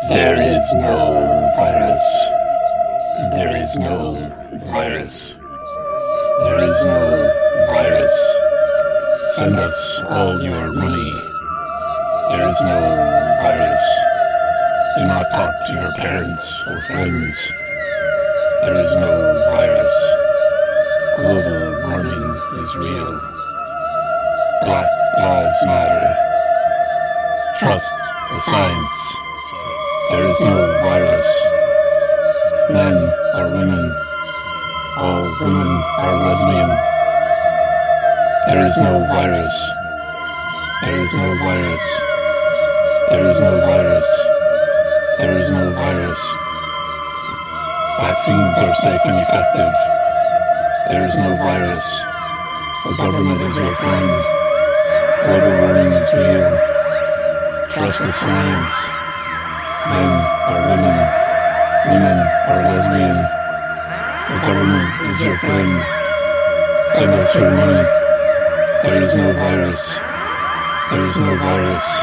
There is no virus. There is no virus. There is no virus. Send us all your money. There is no virus. Do not talk to your parents or friends. There is no virus. Global warming is real. Black Lives Matter. Trust the science. There is no virus. Men are women. All women are lesbian. There is no virus. There is no virus. There is no virus. There is no virus. Vaccines are safe and effective. There is no virus. The government is your friend. Global warming is real. Trust the science. Men are women. Women are lesbian. The government is your friend. Send us your money. There is no virus. There is no virus.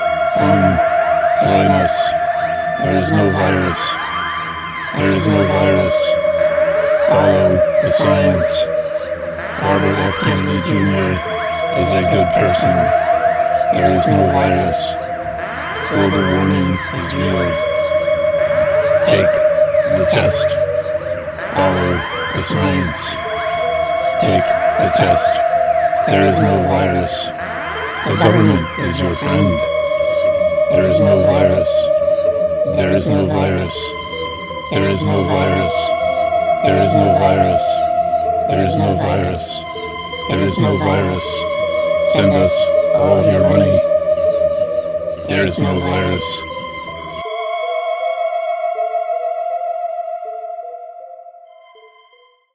Join us. There is no virus. There is no virus. Follow the science. Robert F. Kennedy Jr. is a good person. There is no virus. Global warming is real. Take the test. Follow the science. Take the test. There is no virus. The government is your friend. There is no virus. There is no virus. There is no virus. There is no virus. There is no virus. There is no virus. Send us all of your money. There is no virus.